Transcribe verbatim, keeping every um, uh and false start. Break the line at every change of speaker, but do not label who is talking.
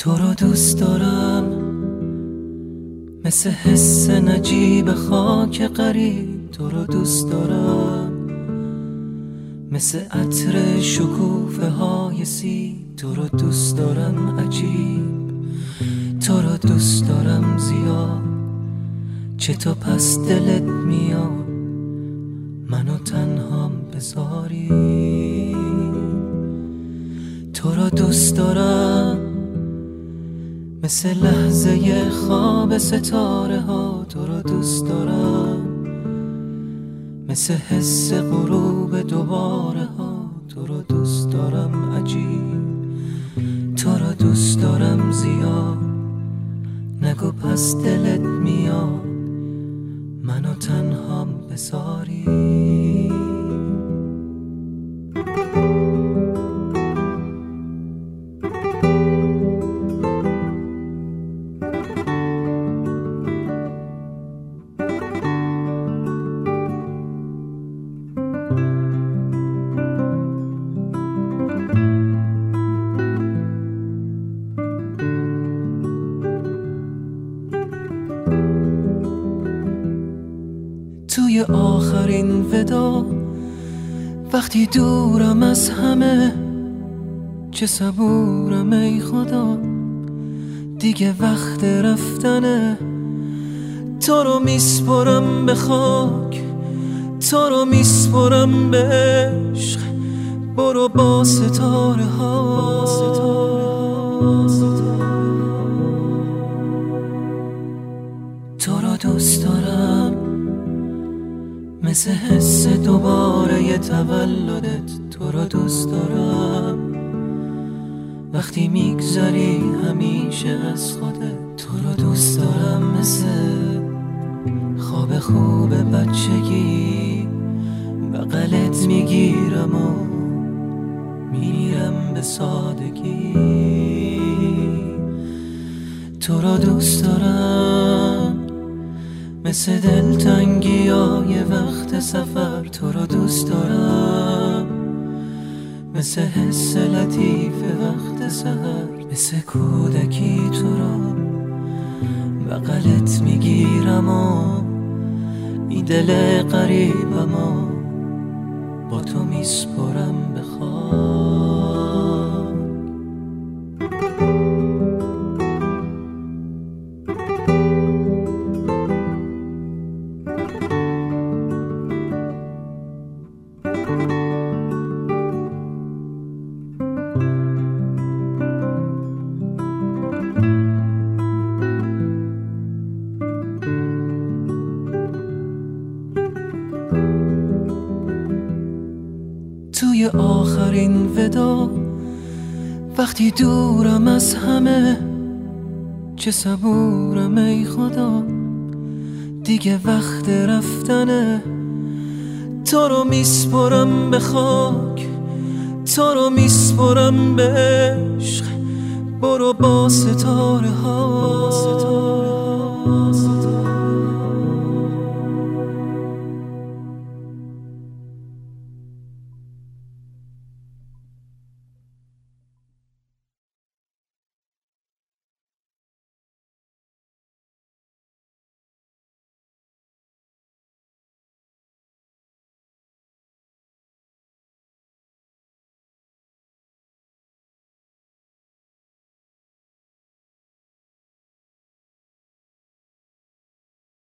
تو رو دوست دارم مثل حس نجیب خاک غریب، تو رو دوست دارم مثل عطر شکوفه های سی، تو رو دوست دارم عجیب، تو رو دوست دارم زیاد، چه تو پس دلت میاد منو تنهام بذاری. تو رو دوست دارم مثل لحظه خواب ستاره ها، تو رو دوست دارم مثل حس غروب دوباره ها، تو رو دوست دارم عجیب، تو رو دوست دارم زیاد، نگو پس دلت میاد منو تنهام بذاری. توی آخرین ودا وقتی دورم از همه، چه صبورم ای خدا دیگه وقت رفتنه. تو رو میسپرم به خاک، تو رو میسپرم به عشق، برو با ستاره ها. تو رو دوست دارم مثل حس دوباره ی تولدت، تو رو دوست دارم وقتی میگذری همیشه از خودت، تو رو دوست دارم مثل خواب خوب بچگی، بغلت میگیرم و میرم به سادگی. تو رو دوست دارم مثل دلتنگی های وقت سفر، تو رو دوست دارم مثل حس لطیف وقت سحر، مثل کودکی تو رو بغلت میگیرم و این دل غریبم و با تو میسپرم به خاک. توی آخرین ودا وقتی دورم از همه، چه صبورم ای خدا دیگه وقت رفتنه. تو رو میسپرم به خاک، تو رو میسپرم به عشق، برو با ستاره ها.